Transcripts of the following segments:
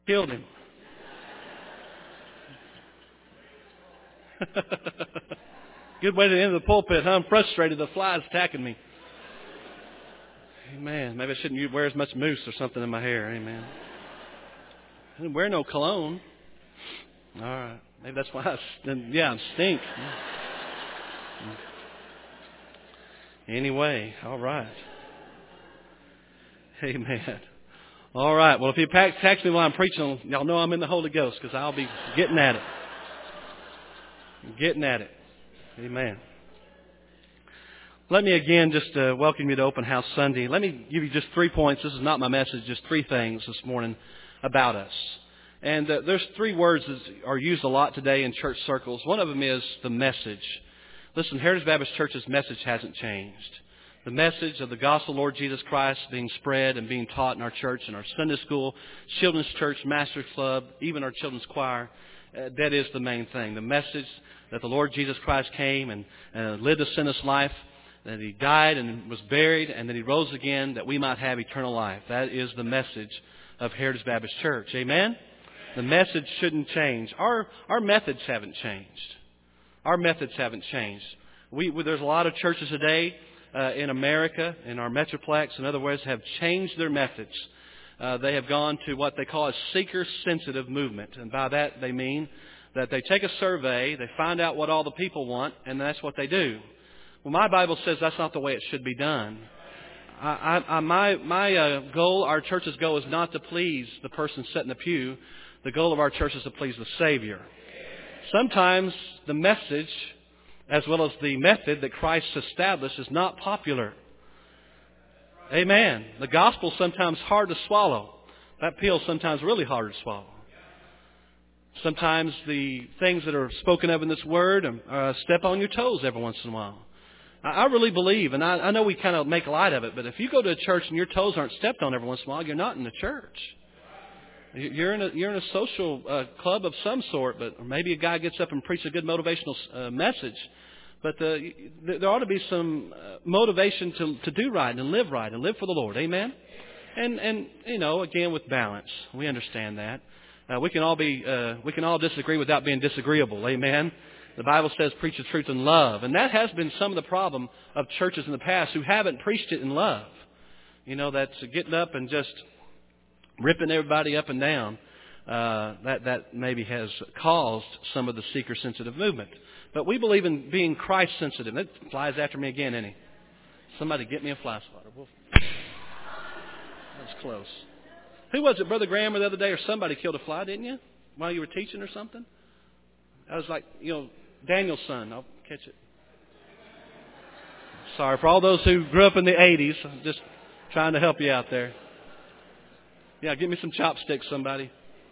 Killed him. Good way to end the pulpit, huh? I'm frustrated. The fly's attacking me. Amen. Maybe I shouldn't wear as much mousse or something in my hair. Amen. I didn't wear no cologne. All right. Maybe that's why I stink. Anyway, all right. Amen. All right. Well, if you text me while I'm preaching, y'all know I'm in the Holy Ghost because I'll be getting at it. Getting at it. Amen. Let me again just welcome you to Open House Sunday. Let me give you just 3 points. This is not my message, just 3 things this morning about us. And there's 3 words that are used a lot today in church circles. One of them is the message. Listen, Heritage Baptist Church's message hasn't changed. The message of the gospel of Lord Jesus Christ being spread and being taught in our church, in our Sunday school, children's church, Master's Club, even our children's choir, that is the main thing. The message that the Lord Jesus Christ came and lived a sinless life, that He died and was buried, and that He rose again that we might have eternal life. That is the message of Heritage Baptist Church. Amen? The message shouldn't change. Our methods haven't changed. Our methods haven't changed. There's a lot of churches today in America, in our Metroplex, in other words, have changed their methods. They have gone to what they call a seeker-sensitive movement. And by that they mean that they take a survey, they find out what all the people want, and that's what they do. Well, my Bible says that's not the way it should be done. My goal, our church's goal, is not to please the person sitting in the pew. The goal of our church is to please the Savior. Sometimes the message, as well as the method that Christ established, is not popular. Amen. The gospel is sometimes hard to swallow. That pill is sometimes really hard to swallow. Sometimes the things that are spoken of in this word step on your toes every once in a while. I really believe, and I know we kind of make light of it, but if you go to a church and your toes aren't stepped on every once in a while, you're not in the church. You're in a social club of some sort, but or maybe a guy gets up and preaches a good motivational message. But there ought to be some motivation to do right and live for the Lord. Amen? And you know, again, with balance. We understand that. We can all disagree without being disagreeable. Amen? The Bible says preach the truth in love. And that has been some of the problem of churches in the past who haven't preached it in love. You know, that's getting up and just ripping everybody up and down. That maybe has caused some of the seeker-sensitive movement. But we believe in being Christ-sensitive. That flies after me again, isn't he? Somebody get me a fly swatter. That's close. Who was it, Brother Graham, the other day, or somebody killed a fly, didn't you? While you were teaching or something? I was like, Daniel's son. I'll catch it. Sorry, for all those who grew up in the 80s, I'm just trying to help you out there. Yeah, give me some chopsticks, somebody.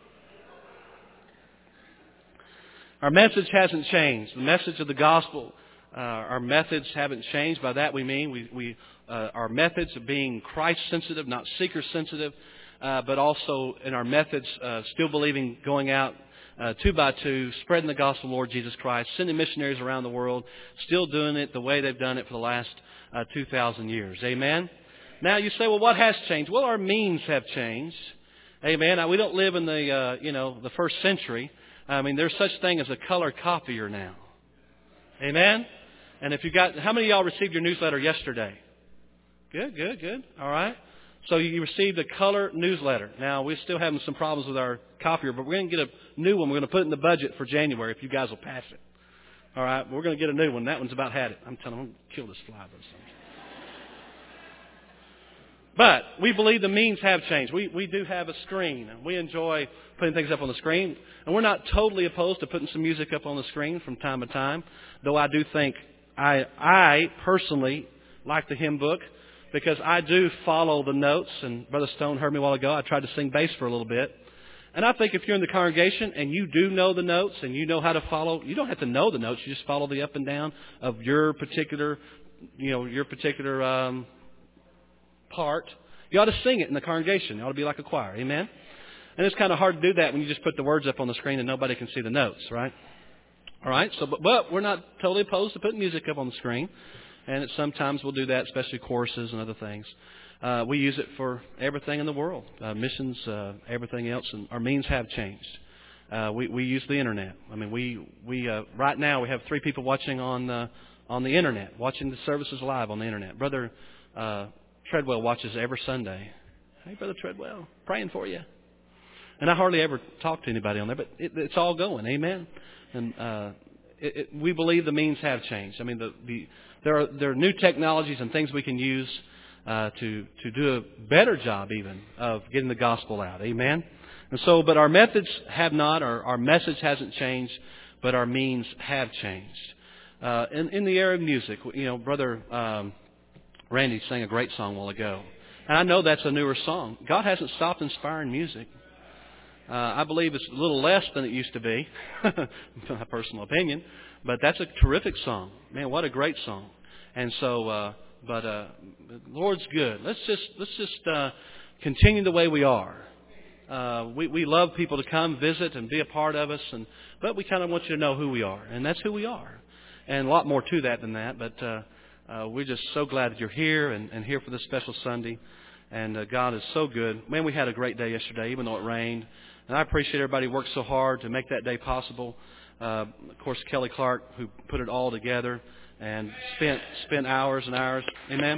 Our message hasn't changed. The message of the gospel, our methods haven't changed. By that we mean our methods of being Christ-sensitive, not seeker-sensitive, but also in our methods still believing going out 2 by 2, spreading the gospel of Lord Jesus Christ, sending missionaries around the world, still doing it the way they've done it for the last 2,000 years. Amen? Now you say, well, what has changed? Well, our means have changed. Amen? Now, we don't live in the first century. I mean, there's such thing as a color copier now. Amen? And how many of y'all received your newsletter yesterday? Good. All right. So you received a color newsletter. Now, we're still having some problems with our copier, but we're going to get a new one. We're going to put it in the budget for January if you guys will pass it. All right. We're going to get a new one. That one's about had it. I'm telling you, I'm going to kill this fly. But we believe the means have changed. We do have a screen. We enjoy putting things up on the screen. And we're not totally opposed to putting some music up on the screen from time to time. Though I do think I personally like the hymn book because I do follow the notes. And Brother Stone heard me a while ago. I tried to sing bass for a little bit. And I think if you're in the congregation and you do know the notes and you know how to follow, you don't have to know the notes. You just follow the up and down of your particular part. You ought to sing it in the congregation. You ought to be like a choir. Amen? And it's kind of hard to do that when you just put the words up on the screen and nobody can see the notes, right? All right. So, but we're not totally opposed to putting music up on the screen. And sometimes we'll do that, especially choruses and other things. We use it for everything in the world, missions, everything else, and our means have changed. We use the internet. I mean, we right now we have 3 people watching on the internet, watching the services live on the internet. Brother Treadwell watches every Sunday. Hey, Brother Treadwell, praying for you. And I hardly ever talk to anybody on there, but it's all going. Amen. And we believe the means have changed. I mean, there are new technologies and things we can use to do a better job even of getting the gospel out. Amen. And so, but our methods have not, or our message hasn't changed, but our means have changed. In the area of music, Brother Randy sang a great song a while ago. And I know that's a newer song. God hasn't stopped inspiring music. I believe it's a little less than it used to be, my personal opinion. But that's a terrific song. Man, what a great song. And so, the Lord's good. Let's just continue the way we are. We love people to come visit and be a part of us, but we kind of want you to know who we are, and that's who we are. And a lot more to that than that, but we're just so glad that you're here and here for this special Sunday. And God is so good. Man, we had a great day yesterday, even though it rained. And I appreciate everybody who worked so hard to make that day possible. Of course, Kelly Clark, who put it all together and spent hours and hours. Amen.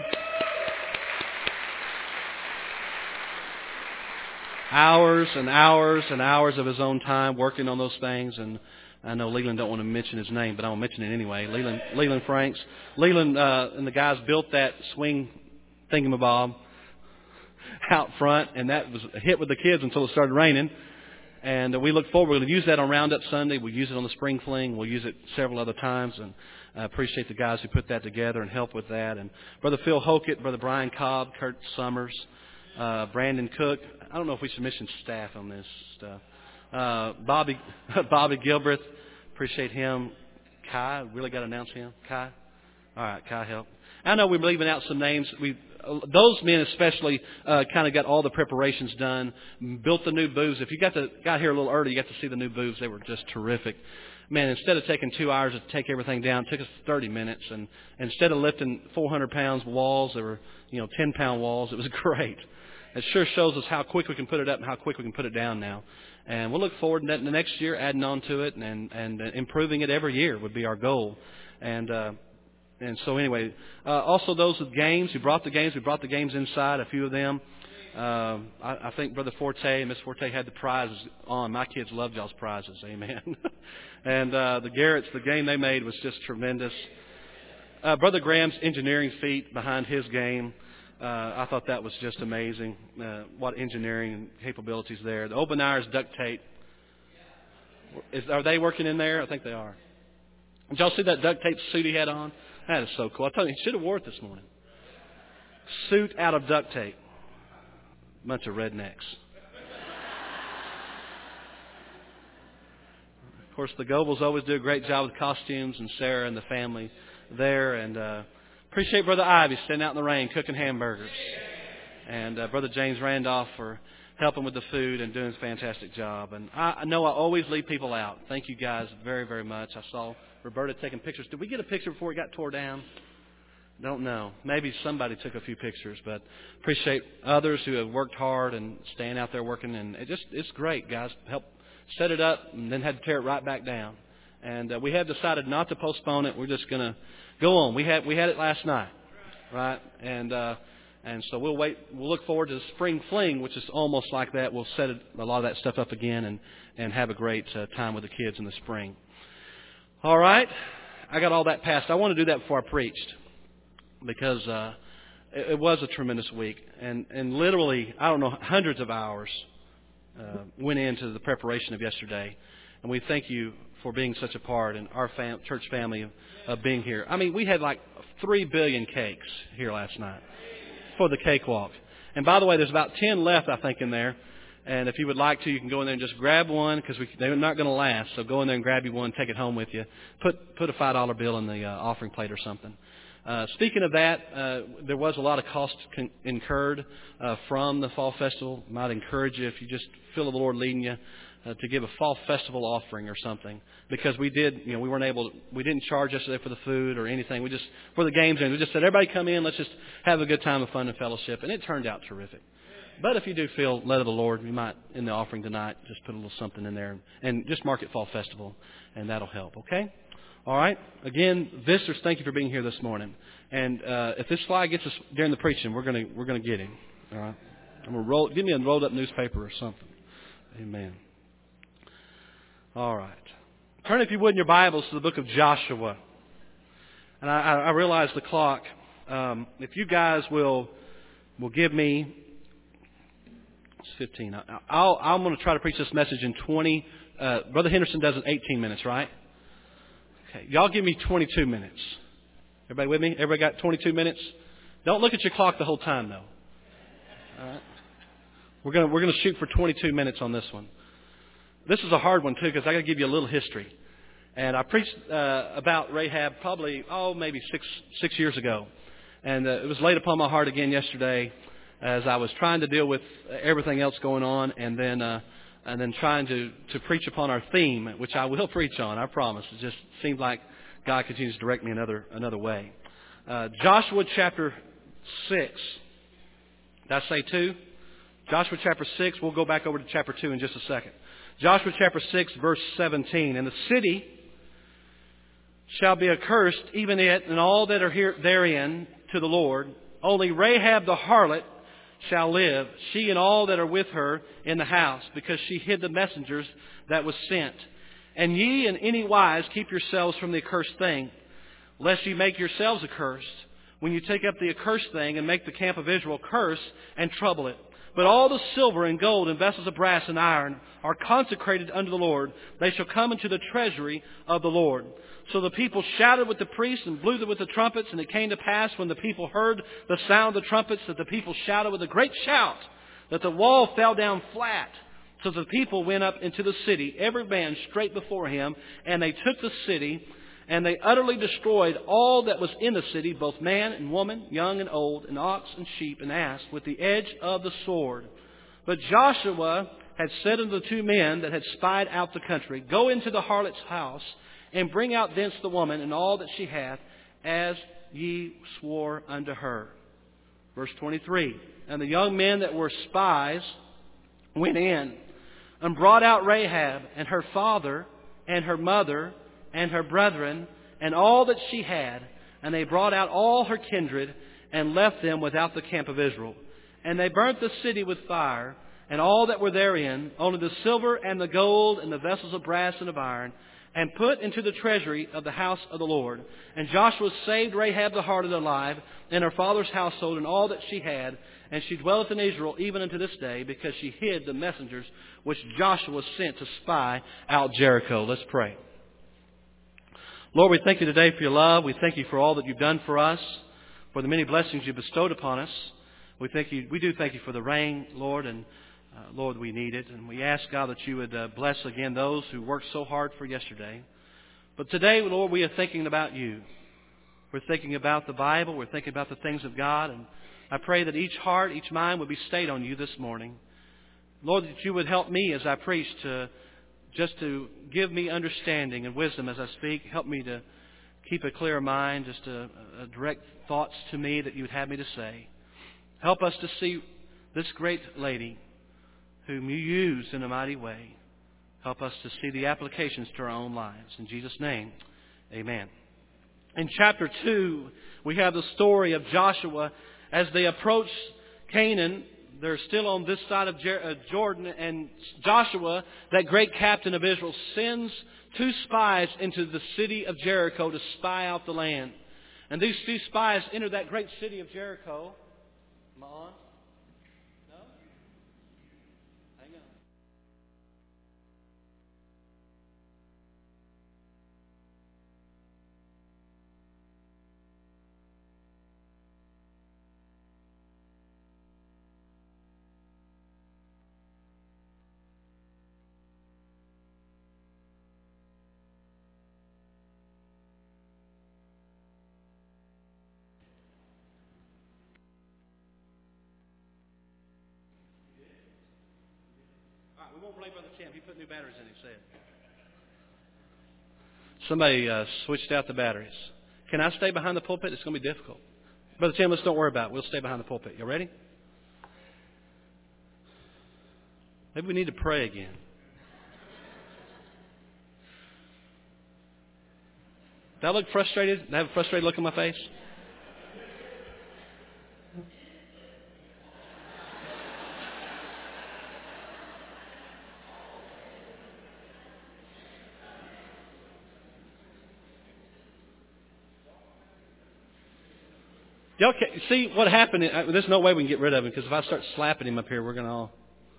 Hours and hours and hours of his own time working on those things. And I know Leland don't want to mention his name, but I'm going to mention it anyway. Leland Franks. Leland and the guys built that swing thingamabob out front, and that was a hit with the kids until it started raining. And we look forward. We're going to use that on Roundup Sunday. We'll use it on the Spring Fling. We'll use it several other times. And I appreciate the guys who put that together and help with that. And Brother Phil Hokett, Brother Brian Cobb, Kurt Summers, Brandon Cook. I don't know if we should mention staff on this stuff. Bobby Gilbreth. Appreciate him. Kai. Really got to announce him. Kai. All right, Kai, help. I know we're leaving out some names. Those men especially kind of got all the preparations done, built the new booths. If you got here a little early, you got to see the new booths. They were just terrific. Man, instead of taking 2 hours to take everything down, it took us 30 minutes. And instead of lifting 400 pounds walls, there were 10-pound walls. It was great. It sure shows us how quick we can put it up and how quick we can put it down now. And we'll look forward to the next year, adding on to it and improving it every year would be our goal. And so anyway, also those with games, we brought the games inside, a few of them. I think Brother Forte and Miss Forte had the prizes on. My kids loved y'all's prizes, amen. And the Garretts, the game they made was just tremendous. Brother Graham's engineering feat behind his game, I thought that was just amazing. What engineering capabilities there. The Obeneyers duct tape. Are they working in there? I think they are. Did y'all see that duct tape suit he had on? That is so cool. I told you, he should have wore it this morning. Suit out of duct tape. Bunch of rednecks. Of course, the Goebels always do a great job with costumes, and Sarah and the family there. And appreciate Brother Ivy standing out in the rain cooking hamburgers. And Brother James Randolph for helping with the food and doing a fantastic job. And I know I always leave people out. Thank you guys very, very much. I saw Roberta taking pictures. Did we get a picture before it got tore down? Don't know. Maybe somebody took a few pictures, but appreciate others who have worked hard and staying out there working. And it's great, guys. Help set it up and then had to tear it right back down. And we have decided not to postpone it. We're just going to go on. We had it last night, right? And so we'll wait. We'll look forward to the Spring Fling, which is almost like that. We'll set a lot of that stuff up again and have a great time with the kids in the spring. All right. I got all that passed. I want to do that before I preached because it was a tremendous week. And literally, I don't know, hundreds of hours went into the preparation of yesterday. And we thank you for being such a part in our church family of being here. I mean, we had like 3 billion cakes here last night for the cakewalk. And by the way, there's about 10 left, I think, in there. And if you would like to, you can go in there and just grab one because they're not going to last. So go in there and grab you one, take it home with you. Put a $5 bill in the offering plate or something. Speaking of that, there was a lot of cost incurred from the Fall Festival. Might encourage you, if you just feel the Lord leading you, to give a Fall Festival offering or something. Because we didn't charge yesterday for the food or anything. We just, for the games, we just said, everybody come in, let's just have a good time of fun and fellowship. And it turned out terrific. But if you do feel led of the Lord, you might, in the offering tonight, just put a little something in there and just mark it Fall Festival, and that'll help, okay? All right? Again, visitors, thank you for being here this morning. And if this slide gets us during the preaching, we're gonna get him. All right? I'm gonna give me a rolled up newspaper or something. Amen. All right. Turn, if you would, in your Bibles to the book of Joshua. And I realize the clock. If you guys will give me 15. I'm going to try to preach this message in 20. Brother Henderson does it 18 minutes, right? Okay. Y'all give me 22 minutes. Everybody with me? Everybody got 22 minutes? Don't look at your clock the whole time, though. All right. We're going to shoot for 22 minutes on this one. This is a hard one, too, because I got to give you a little history. And I preached about Rahab probably, maybe six years ago. And it was laid upon my heart again yesterday, as I was trying to deal with everything else going on, and then trying to preach upon our theme, which I will preach on, I promise. It just seemed like God continues to direct me another way. Joshua chapter 6. Did I say 2? Joshua chapter 6. We'll go back over to chapter 2 in just a second. Joshua chapter 6, verse 17. And the city shall be accursed, even it and all that are here therein, to the Lord. Only Rahab the harlot shall live, she and all that are with her in the house, because she hid the messengers that was sent. And ye in any wise keep yourselves from the accursed thing, lest ye make yourselves accursed, when you take up the accursed thing and make the camp of Israel curse and trouble it. But all the silver and gold and vessels of brass and iron are consecrated unto the Lord. They shall come into the treasury of the Lord. So the people shouted with the priests and blew with the trumpets. And it came to pass, when the people heard the sound of the trumpets, that the people shouted with a great shout, that the wall fell down flat. So the people went up into the city, every man straight before him. And they took the city, and they utterly destroyed all that was in the city, both man and woman, young and old, and ox and sheep and ass, with the edge of the sword. But Joshua had said unto the two men that had spied out the country, Go into the harlot's house, and bring out thence the woman and all that she hath, as ye swore unto her. Verse 23. And the young men that were spies went in, and brought out Rahab, and her father, and her mother, and her brethren, and all that she had. And they brought out all her kindred, and left them without the camp of Israel. And they burnt the city with fire, and all that were therein, only the silver and the gold, and the vessels of brass and of iron, and put into the treasury of the house of the Lord. And Joshua saved Rahab the harlot alive, and her father's household, and all that she had. And she dwelleth in Israel even unto this day, because she hid the messengers which Joshua sent to spy out Jericho. Let's pray. Lord, we thank you today for your love. We thank you for all that you've done for us, for the many blessings you've bestowed upon us. We do thank you for the rain, Lord, and Lord, we need it. And we ask, God, that you would bless again those who worked so hard for yesterday. But today, Lord, we are thinking about you. We're thinking about the Bible. We're thinking about the things of God. And I pray that each heart, each mind would be stayed on you this morning. Lord, that you would help me as I preach to give me understanding and wisdom as I speak. Help me to keep a clear mind, just to direct thoughts to me that you would have me to say. Help us to see this great lady whom you used in a mighty way. Help us to see the applications to our own lives. In Jesus' name, amen. In chapter 2, we have the story of Joshua as they approach Canaan. They're still on this side of Jordan, and Joshua, that great captain of Israel, sends 2 spies into the city of Jericho to spy out the land. And these 2 spies enter that great city of Jericho. Am I on? No? Hang on. We won't blame Brother Tim. He put new batteries in, he said. Somebody switched out the batteries. Can I stay behind the pulpit? It's going to be difficult. Brother Tim, let's don't worry about it. We'll stay behind the pulpit. You ready? Maybe we need to pray again. Do I look frustrated? Do I have a frustrated look on my face? Y'all see what happened? There's no way we can get rid of him, because if I start slapping him up here, we're going to all...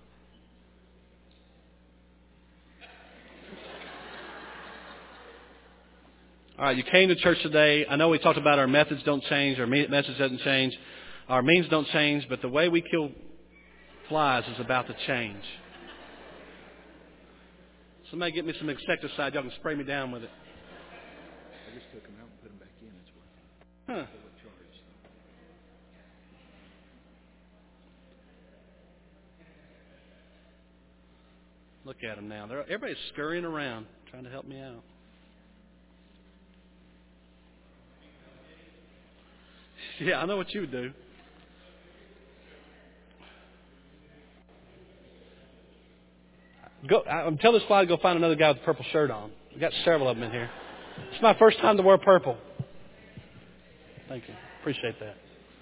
All right, you came to church today. I know we talked about our methods don't change, our message doesn't change, our means don't change, but the way we kill flies is about to change. Somebody get me some insecticide. Y'all can spray me down with it. I just took them out and put them back in. That's why. Huh. Look at them now. Everybody's scurrying around trying to help me out. Yeah, I know what you would do. Tell this fly to go find another guy with a purple shirt on. We've got several of them in here. It's my first time to wear purple. Thank you. Appreciate that.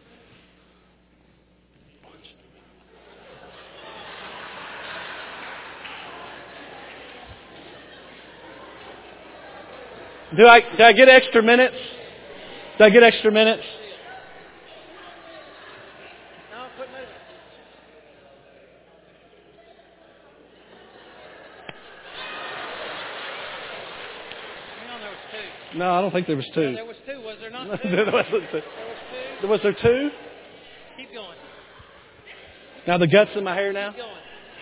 Do I get extra minutes? Do I get extra minutes? No, quit moving. There was two. No, I don't think there was two. No, there was two. Was there not two? There wasn't two. There was two. Was there two? Keep going. Now the guts in my hair now? Keep going.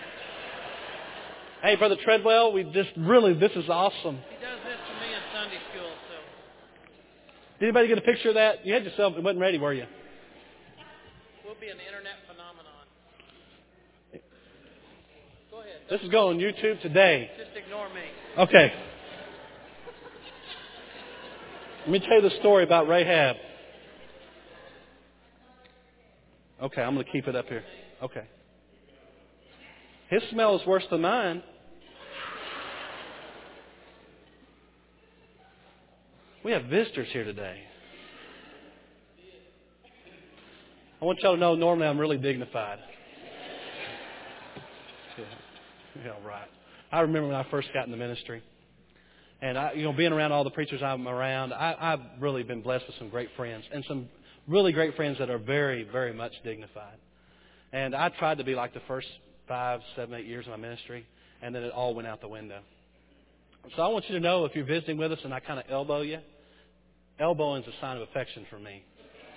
Hey, Brother Treadwell, this is awesome. He does this to me in Sunday school, so. Did anybody get a picture of that? You had yourself, it wasn't ready, were you? We'll be an internet phenomenon. Go ahead. This is going on YouTube today. Just ignore me. Okay. Let me tell you the story about Rahab. Okay, I'm going to keep it up here. Okay. His smell is worse than mine. We have visitors here today. I want y'all to know normally I'm really dignified. Yeah, right. I remember when I first got in the ministry. And being around all the preachers I'm around, I've really been blessed with some great friends. And some really great friends that are very, very much dignified. And I tried to be like the first 5, 7, 8 years of my ministry. And then it all went out the window. So I want you to know, if you're visiting with us and I kind of elbow you, elbowing is a sign of affection for me.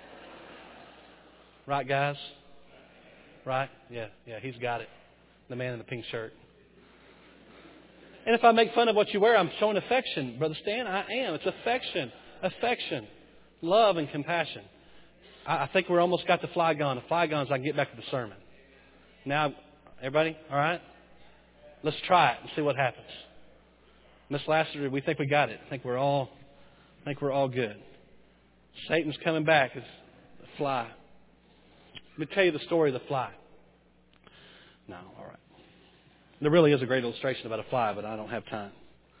Right, guys? Right? Yeah, he's got it. The man in the pink shirt. And if I make fun of what you wear, I'm showing affection. Brother Stan, I am. It's affection. Affection. Love and compassion. I think we're almost got the fly gone. The fly gone is I can get back to the sermon. Now, everybody, all right? Let's try it and see what happens. Miss Lassiter, we think we got it. I think we're all good. Satan's coming back as the fly. Let me tell you the story of the fly. No, all right. There really is a great illustration about a fly, but I don't have time.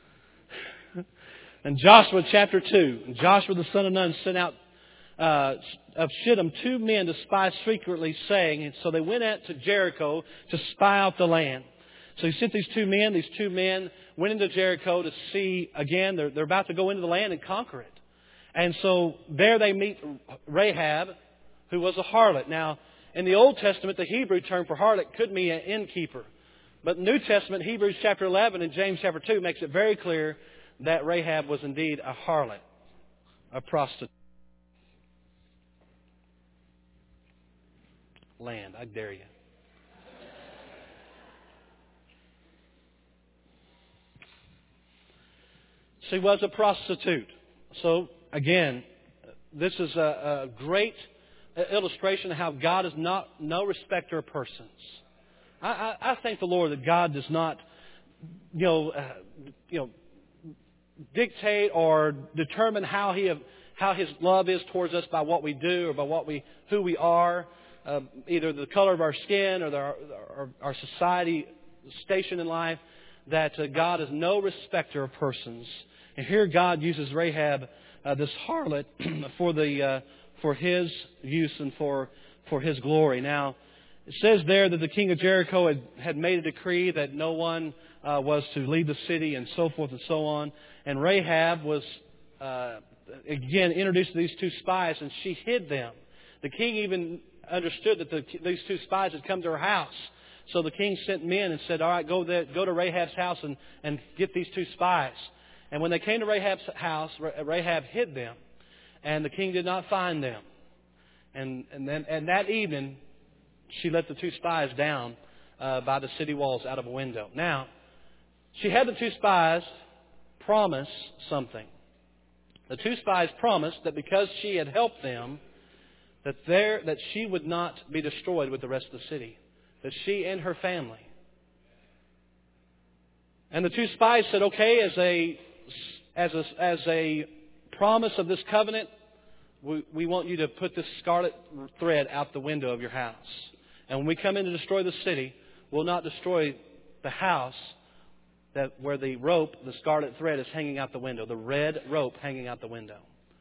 In Joshua chapter 2, Joshua the son of Nun sent out of Shittim 2 men to spy secretly, saying, and so they went out to Jericho to spy out the land. So he sent these 2 men. These 2 men went into Jericho to see, again, they're about to go into the land and conquer it. And so there they meet Rahab, who was a harlot. Now, in the Old Testament, the Hebrew term for harlot could mean an innkeeper. But in the New Testament, Hebrews chapter 11 and James chapter 2 makes it very clear that Rahab was indeed a harlot, a prostitute. Land, I dare you. She was a prostitute. So, again, this is a great illustration of how God is no respecter of persons. I thank the Lord that God does not, dictate or determine how His love is towards us by what we do or by who we are, either the color of our skin or our society station in life. That God is no respecter of persons. And here God uses Rahab, this harlot, for His use and for His glory. Now, it says there that the king of Jericho had made a decree that no one was to leave the city and so forth and so on. And Rahab was, again, introduced to these two spies, and she hid them. The king even understood that these two spies had come to her house. So the king sent men and said, all right, go to Rahab's house and get these two spies. And when they came to Rahab's house, Rahab hid them. And the king did not find them. And that evening, she let the two spies down by the city walls out of a window. Now, she had the two spies promise something. The two spies promised that because she had helped them, that she would not be destroyed with the rest of the city. That she and her family. And the two spies said, okay, as a promise of this covenant, we want you to put this scarlet thread out the window of your house. And when we come in to destroy the city, we'll not destroy the house where the rope, the scarlet thread, is hanging out the window. The red rope hanging out the window.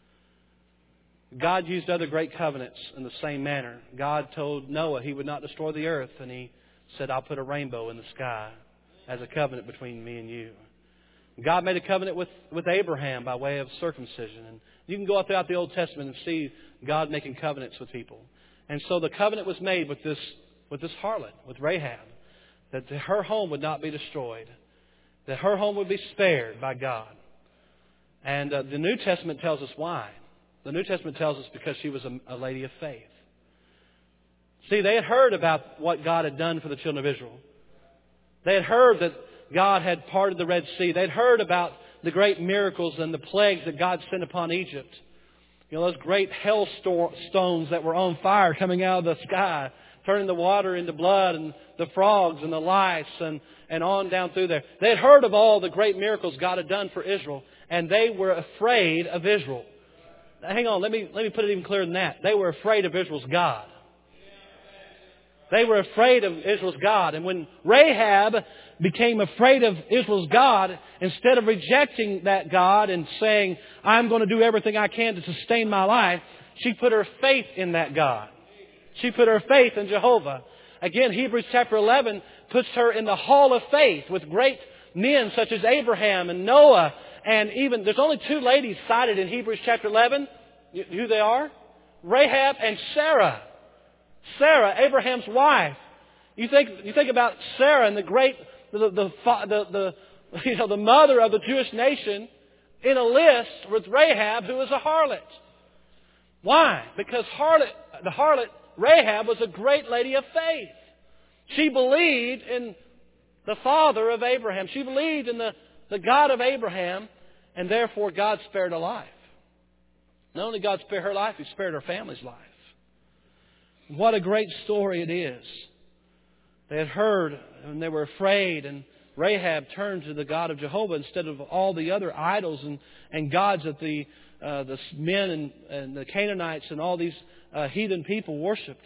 God used other great covenants in the same manner. God told Noah He would not destroy the earth, and He said, I'll put a rainbow in the sky as a covenant between me and you. God made a covenant with Abraham by way of circumcision. And you can go out throughout the Old Testament and see God making covenants with people. And so the covenant was made with this harlot, with Rahab, that her home would not be destroyed, that her home would be spared by God. And the New Testament tells us why. The New Testament tells us because she was a lady of faith. See, they had heard about what God had done for the children of Israel. They had heard that God had parted the Red Sea. They'd heard about the great miracles and the plagues that God sent upon Egypt. Those great hailstones that were on fire coming out of the sky, turning the water into blood, and the frogs and the lice and on down through there. They had heard of all the great miracles God had done for Israel, and they were afraid of Israel. Now, hang on, let me put it even clearer than that. They were afraid of Israel's God. They were afraid of Israel's God. And when Rahab became afraid of Israel's God, instead of rejecting that God and saying, I'm going to do everything I can to sustain my life, she put her faith in that God. She put her faith in Jehovah. Again, Hebrews chapter 11 puts her in the hall of faith with great men such as Abraham and Noah. And even, there's only two ladies cited in Hebrews chapter 11. Who they are? Rahab and Sarah. Sarah, Abraham's wife. You think about Sarah and the mother of the Jewish nation in a list with Rahab, who was a harlot. Why? Because the harlot Rahab was a great lady of faith. She believed in the father of Abraham. She believed in the God of Abraham, and therefore God spared her life. Not only God spared her life, He spared her family's life. What a great story it is. They had heard and they were afraid, and Rahab turned to the God of Jehovah instead of all the other idols and gods that the men and the Canaanites and all these heathen people worshipped.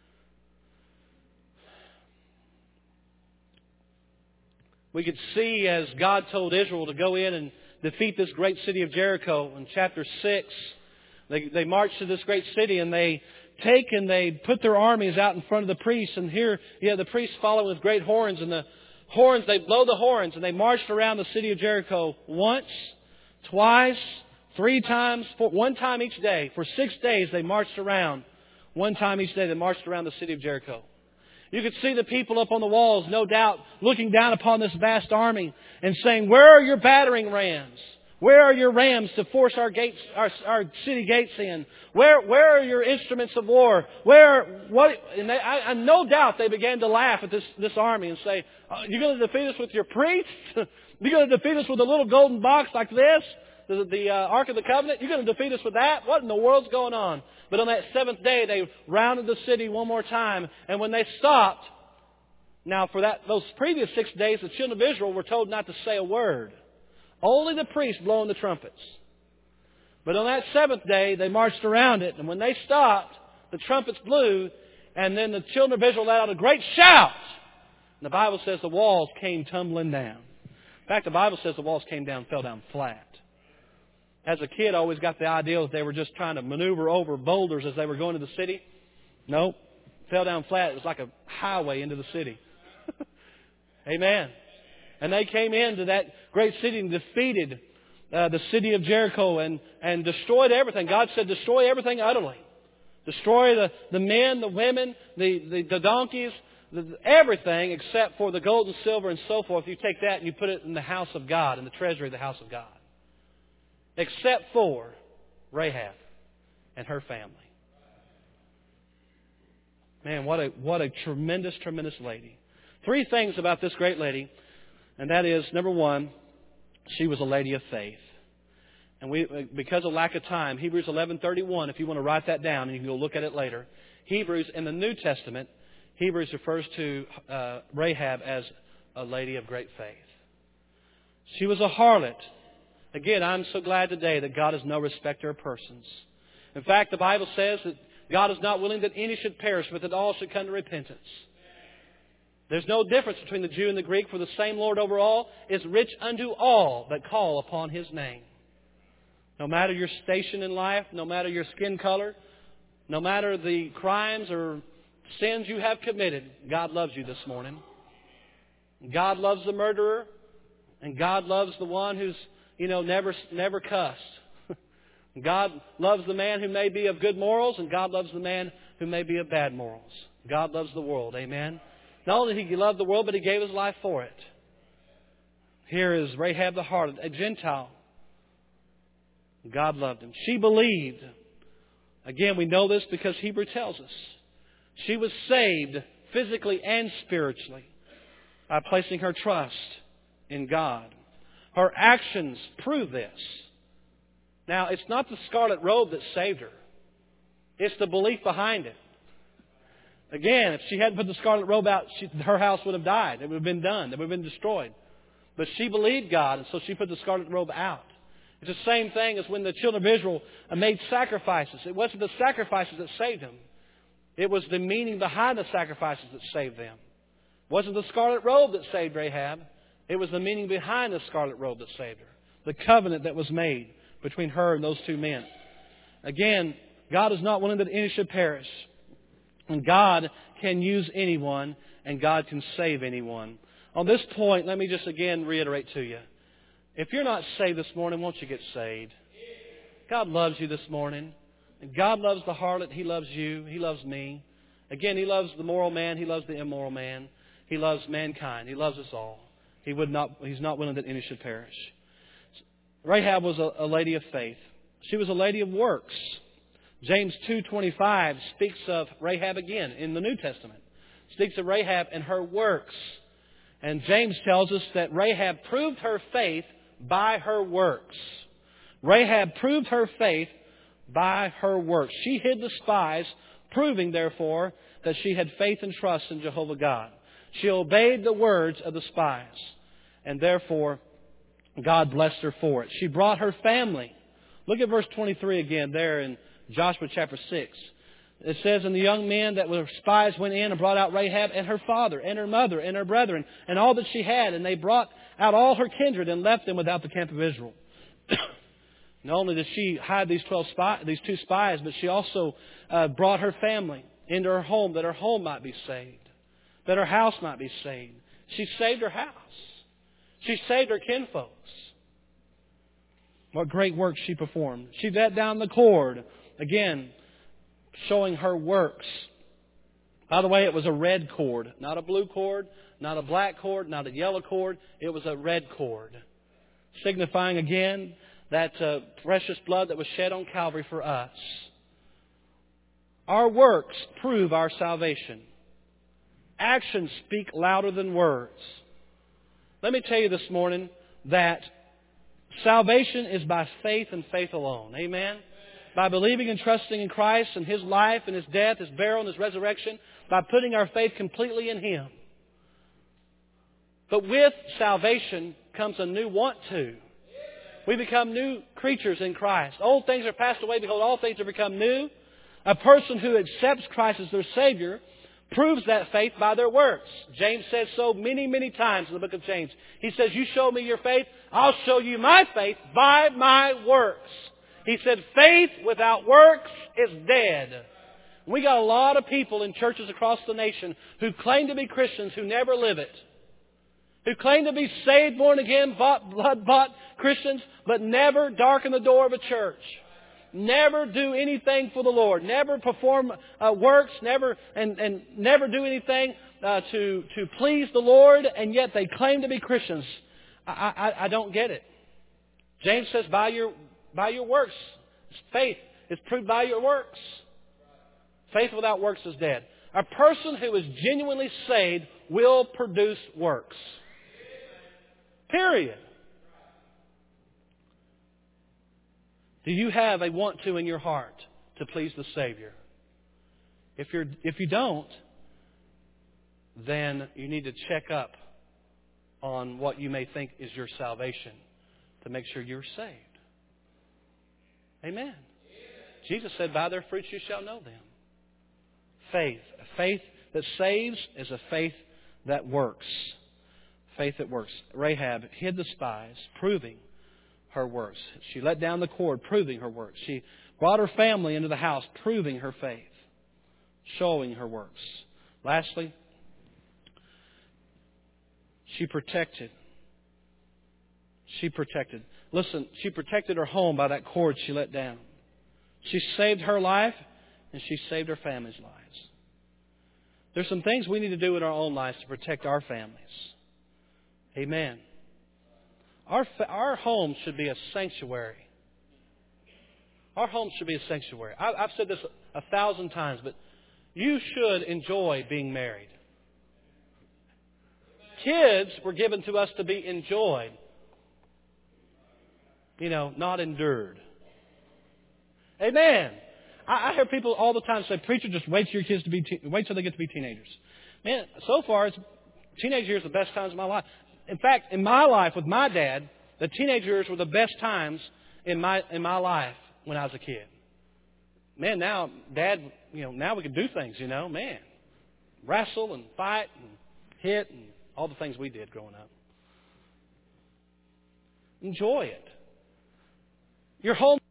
We could see as God told Israel to go in and defeat this great city of Jericho in chapter 6. They marched to this great city and they put their armies out in front of the priests. And here you have the priests following with great horns. And the horns, they blow the horns. And they marched around the city of Jericho once, twice, 3 times, one time each day. For 6 days they marched around. One time each day they marched around the city of Jericho. You could see the people up on the walls, no doubt, looking down upon this vast army and saying, where are your battering rams? Where are your rams to force our gates, our city gates in? Where are your instruments of war? And no doubt they began to laugh at this army and say, you're going to defeat us with your priests? You're going to defeat us with a little golden box like this? The Ark of the Covenant? You're going to defeat us with that? What in the world's going on? But on that 7th day, they rounded the city one more time. And when they stopped, Now, for those previous 6 days, the children of Israel were told not to say a word. Only the priests blowing the trumpets. But on that 7th day, they marched around it. And when they stopped, the trumpets blew. And then the children of Israel let out a great shout. And the Bible says the walls came tumbling down. In fact, the Bible says the walls fell down flat. As a kid, I always got the idea that they were just trying to maneuver over boulders as they were going to the city. Nope. Fell down flat. It was like a highway into the city. Amen. And they came into that great city and defeated the city of Jericho and destroyed everything. God said, destroy everything utterly. Destroy the men, the women, the donkeys, everything except for the gold and silver and so forth. You take that and you put it in the house of God, in the treasury of the house of God. Except for Rahab and her family. Man, what a tremendous, tremendous lady. 3 things about this great lady, and that is, number 1, she was a lady of faith. And because of lack of time, Hebrews 11:31, if you want to write that down and you can go look at it later. Hebrews, in the New Testament, Hebrews refers to Rahab as a lady of great faith. She was a harlot. Again, I'm so glad today that God is no respecter of persons. In fact, the Bible says that God is not willing that any should perish, but that all should come to repentance. There's no difference between the Jew and the Greek, for the same Lord over all is rich unto all that call upon His name. No matter your station in life, no matter your skin color, no matter the crimes or sins you have committed, God loves you this morning. God loves the murderer, and God loves the one who's, never cussed. God loves the man who may be of good morals, and God loves the man who may be of bad morals. God loves the world. Amen. Not only did He love the world, but He gave His life for it. Here is Rahab the harlot, a Gentile. God loved him. She believed. Again, we know this because Hebrew tells us. She was saved physically and spiritually by placing her trust in God. Her actions prove this. Now, it's not the scarlet robe that saved her. It's the belief behind it. Again, if she hadn't put the scarlet robe out, her house would have died. It would have been done. It would have been destroyed. But she believed God, and so she put the scarlet robe out. It's the same thing as when the children of Israel made sacrifices. It wasn't the sacrifices that saved them. It was the meaning behind the sacrifices that saved them. It wasn't the scarlet robe that saved Rahab. It was the meaning behind the scarlet robe that saved her. The covenant that was made between her and those 2 men. Again, God is not willing that any should perish. And God can use anyone, and God can save anyone. On this point, let me just again reiterate to you. If you're not saved this morning, won't you get saved? God loves you this morning. And God loves the harlot. He loves you. He loves me. Again, He loves the moral man. He loves the immoral man. He loves mankind. He loves us all. He's not willing that any should perish. Rahab was a lady of faith. She was a lady of works. James 2:25 speaks of Rahab again in the New Testament. Speaks of Rahab and her works. And James tells us that Rahab proved her faith by her works. Rahab proved her faith by her works. She hid the spies, proving, therefore, that she had faith and trust in Jehovah God. She obeyed the words of the spies. And therefore, God blessed her for it. She brought her family. Look at verse 23 again there in Joshua chapter 6. It says, and the young men that were spies went in and brought out Rahab and her father and her mother and her brethren and all that she had. And they brought out all her kindred and left them without the camp of Israel. Not only did she hide these 2 spies, but she also brought her family into her home, that her home might be saved, that her house might be saved. She saved her house. She saved her kinfolks. What great work she performed. She let down the cord. Again, showing her works. By the way, it was a red cord. Not a blue cord, not a black cord, not a yellow cord. It was a red cord. Signifying again that precious blood that was shed on Calvary for us. Our works prove our salvation. Actions speak louder than words. Let me tell you this morning that salvation is by faith and faith alone. Amen? By believing and trusting in Christ and His life and His death, His burial and His resurrection, by putting our faith completely in Him. But with salvation comes a new want to. We become new creatures in Christ. Old things are passed away. Behold, all things have become new. A person who accepts Christ as their Savior proves that faith by their works. James says so many, many times in the book of James. He says, you show me your faith, I'll show you my faith by my works. He said, faith without works is dead. We got a lot of people in churches across the nation who claim to be Christians who never live it. Who claim to be saved, born again, blood-bought Christians, but never darken the door of a church. Never do anything for the Lord. Never perform works. Never do anything to please the Lord. And yet they claim to be Christians. I don't get it. James says, by your works, faith is proved by your works. Faith without works is dead. A person who is genuinely saved will produce works. Period. Do you have a want to in your heart to please the Savior? If you don't, then you need to check up on what you may think is your salvation to make sure you're saved. Amen. Jesus said, by their fruits you shall know them. Faith. A faith that saves is a faith that works. Faith that works. Rahab hid the spies, proving her works. She let down the cord, proving her works. She brought her family into the house, proving her faith, showing her works. Lastly, she protected. Listen, she protected her home by that cord she let down. She saved her life, and she saved her family's lives. There's some things we need to do in our own lives to protect our families. Amen. Our home should be a sanctuary. Our home should be a sanctuary. I've said this 1,000 times, but you should enjoy being married. Kids were given to us to be enjoyed. Not endured. Amen. I hear people all the time say, preacher, just wait till your kids wait till they get to be teenagers. Man, so far, teenage years are the best times of my life. In fact, in my life with my dad, the teenage years were the best times in my life when I was a kid. Man, now, Dad, now we can do things, man. Wrestle and fight and hit and all the things we did growing up. Enjoy it. Your home,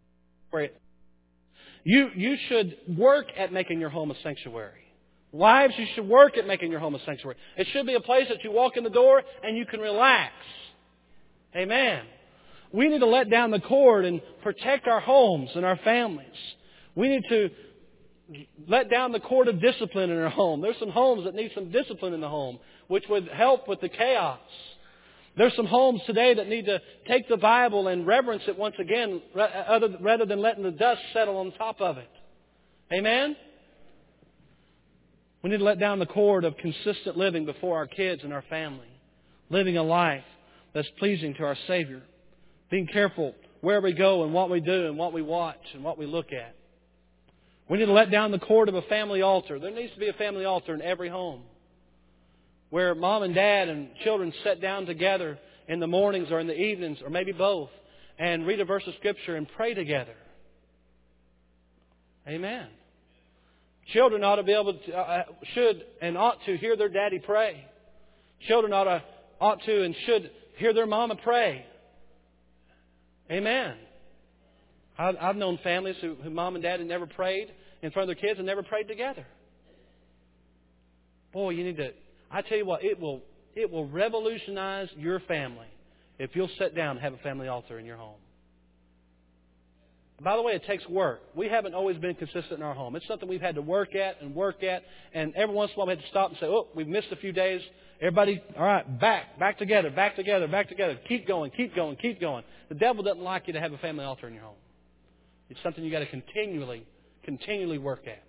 you should work at making your home a sanctuary. Wives, you should work at making your home a sanctuary. It should be a place that you walk in the door and you can relax. Amen. We need to let down the cord and protect our homes and our families. We need to let down the cord of discipline in our home. There's some homes that need some discipline in the home, which would help with the chaos. There's some homes today that need to take the Bible and reverence it once again rather than letting the dust settle on top of it. Amen? We need to let down the cord of consistent living before our kids and our family. Living a life that's pleasing to our Savior. Being careful where we go and what we do and what we watch and what we look at. We need to let down the cord of a family altar. There needs to be a family altar in every home, where mom and dad and children sit down together in the mornings or in the evenings or maybe both and read a verse of Scripture and pray together. Amen. Children ought to be able to, should and ought to hear their daddy pray. Children ought to and should hear their mama pray. Amen. I've known families who mom and dad had never prayed in front of their kids and never prayed together. Boy, you need to. I tell you what, it will revolutionize your family if you'll sit down and have a family altar in your home. By the way, it takes work. We haven't always been consistent in our home. It's something we've had to work at. And every once in a while we had to stop and say, oh, we've missed a few days. Everybody, all right, back together. Keep going. The devil doesn't like you to have a family altar in your home. It's something you've got to continually work at.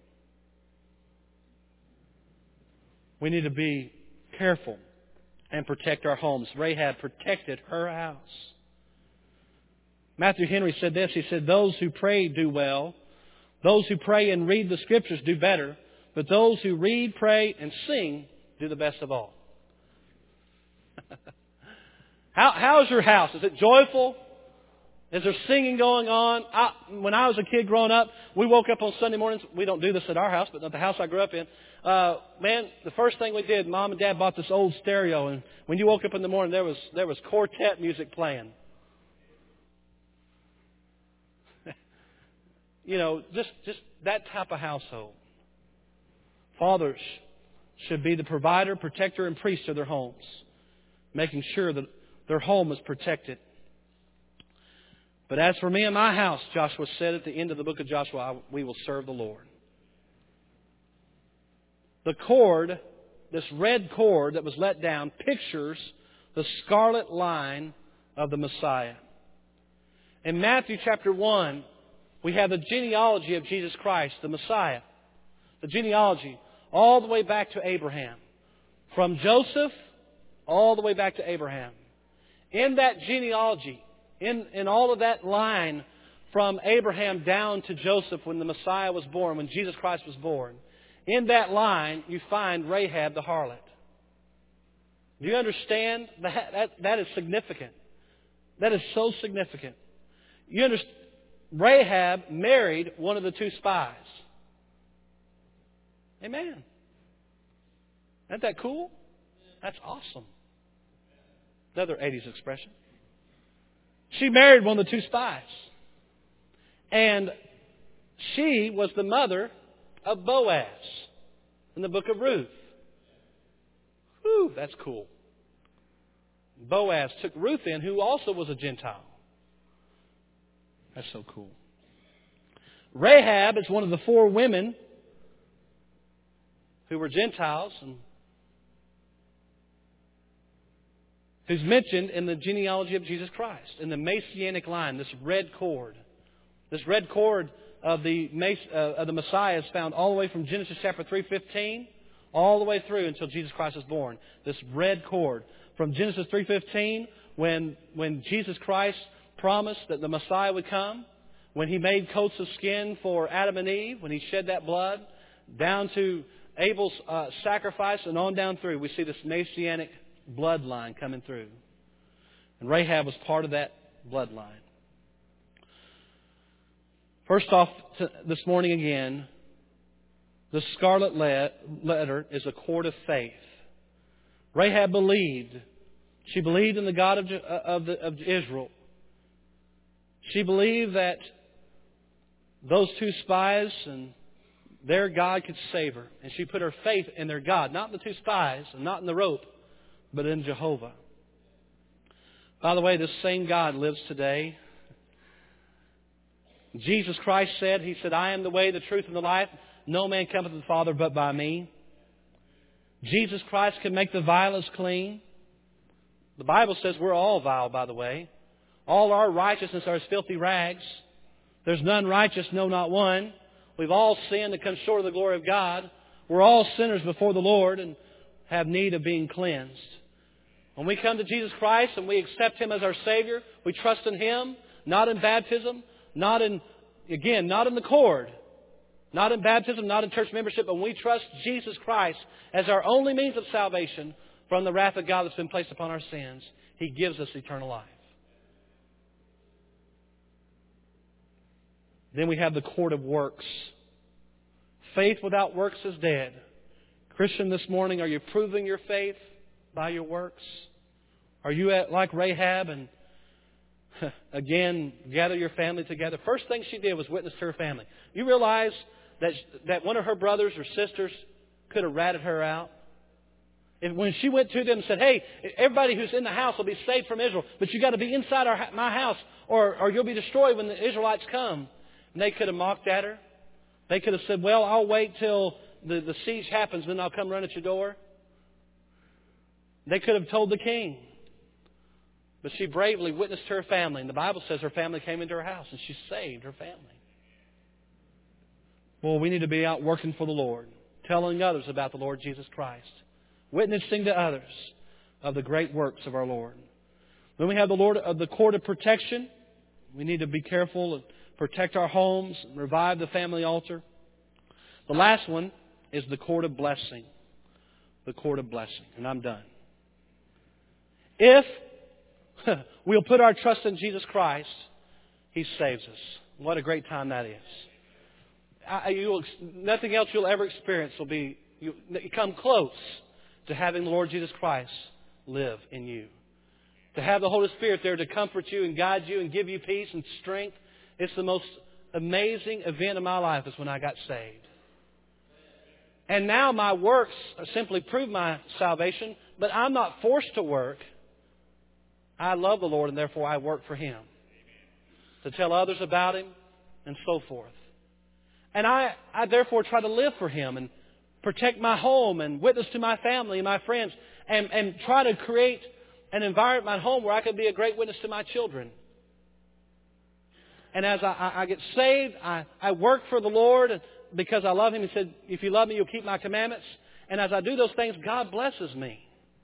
We need to be careful and protect our homes. Rahab protected her house. Matthew Henry said this. He said, those who pray do well. Those who pray and read the Scriptures do better. But those who read, pray, and sing do the best of all. How's your house? Is it joyful? Is there singing going on? When I was a kid growing up, we woke up on Sunday mornings. We don't do this at our house, but at the house I grew up in. The first thing we did, Mom and Dad bought this old stereo, and when you woke up in the morning, there was quartet music playing. Just that type of household. Fathers should be the provider, protector, and priest of their homes, making sure that their home is protected. But as for me and my house, Joshua said at the end of the book of Joshua, we will serve the Lord. The cord, this red cord that was let down, pictures the scarlet line of the Messiah. In Matthew chapter 1, we have the genealogy of Jesus Christ, the Messiah. The genealogy all the way back to Abraham. From Joseph all the way back to Abraham. In that genealogy, in all of that line from Abraham down to Joseph when the Messiah was born, when Jesus Christ was born, in that line you find Rahab the harlot. Do you understand? That is significant. That is so significant. You understand? Rahab married one of the two spies. Amen. Isn't that cool? That's awesome. Another 80s expression. She married one of the two spies. And she was the mother of Boaz in the book of Ruth. Whew, that's cool. Boaz took Ruth in, who also was a Gentile. That's so cool. Rahab is one of the 4 women who were Gentiles and who's mentioned in the genealogy of Jesus Christ, in the Messianic line, this red cord. This red cord of the Messiah is found all the way from Genesis chapter 3:15 all the way through until Jesus Christ is born. This red cord. From Genesis 3:15, when Jesus Christ promised that the Messiah would come, when He made coats of skin for Adam and Eve, when He shed that blood, down to Abel's sacrifice and on down through, we see this Messianic bloodline coming through. And Rahab was part of that bloodline. First off, this morning again, the scarlet letter is a cord of faith. Rahab believed. She believed in the God of Israel. She believed that those two spies and their God could save her. And she put her faith in their God. Not in the two spies and not in the rope, but in Jehovah. By the way, this same God lives today. Jesus Christ said, He said, I am the way, the truth, and the life. No man cometh to the Father but by me. Jesus Christ can make the vilest clean. The Bible says we're all vile, by the way. All our righteousness are as filthy rags. There's none righteous, no, not one. We've all sinned and come short of the glory of God. We're all sinners before the Lord and have need of being cleansed. When we come to Jesus Christ and we accept Him as our Savior, we trust in Him, not in baptism, not in the cord, not in baptism, not in church membership, but when we trust Jesus Christ as our only means of salvation from the wrath of God that's been placed upon our sins, He gives us eternal life. Then we have the cord of works. Faith without works is dead. Christian, this morning, are you proving your faith by your works? Are you like Rahab and again gather your family together? First thing she did was witness to her family. You realize that one of her brothers or sisters could have ratted her out? When she went to them and said, hey, everybody who's in the house will be saved from Israel, but you got to be inside my house or you'll be destroyed when the Israelites come. And they could have mocked at her. They could have said, well, I'll wait till the siege happens, then I'll come run at your door. They could have told the king. But she bravely witnessed to her family. And the Bible says her family came into her house and she saved her family. Well, we need to be out working for the Lord, telling others about the Lord Jesus Christ, witnessing to others of the great works of our Lord. Then we have the cord of protection. We need to be careful and protect our homes, and revive the family altar. The last one is the cord of blessing. The cord of blessing. And I'm done. If we'll put our trust in Jesus Christ, He saves us. What a great time that is. Nothing else you'll ever experience will be, you come close to having the Lord Jesus Christ live in you. To have the Holy Spirit there to comfort you and guide you and give you peace and strength. It's the most amazing event of my life is when I got saved. And now my works simply prove my salvation, but I'm not forced to work. I love the Lord and therefore I work for Him. To tell others about Him and so forth. And I therefore try to live for Him and protect my home and witness to my family and my friends and try to create an environment in my home where I can be a great witness to my children. And as I get saved, I work for the Lord because I love Him. He said, if you love me, you'll keep my commandments. And as I do those things, God blesses me.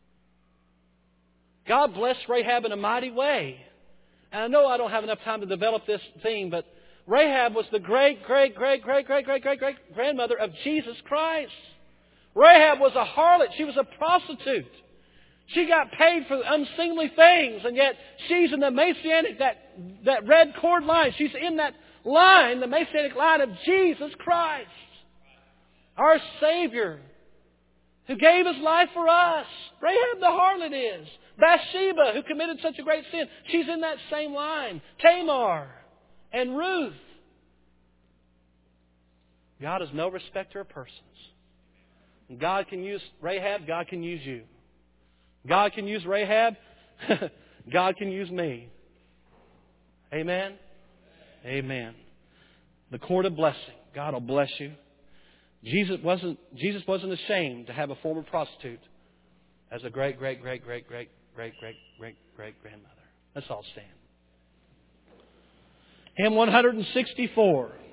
God blessed Rahab in a mighty way. And I know I don't have enough time to develop this theme, but Rahab was the great-great-great-great-great-great-great-grandmother of Jesus Christ. Rahab was a harlot. She was a prostitute. She got paid for unseemly things, and yet she's in the Messianic, that red cord line. She's in that line, the Messianic line of Jesus Christ. Our Savior, who gave His life for us. Rahab the harlot is. Bathsheba, who committed such a great sin, she's in that same line. Tamar and Ruth. God is no respecter of persons. God can use Rahab, God can use you. God can use Rahab, God can use me. Amen? Amen. The cord of blessing. God will bless you. Jesus wasn't ashamed to have a former prostitute as a great-great-great-great-great-great-great-great-great grandmother. Let's all stand. Hymn 164.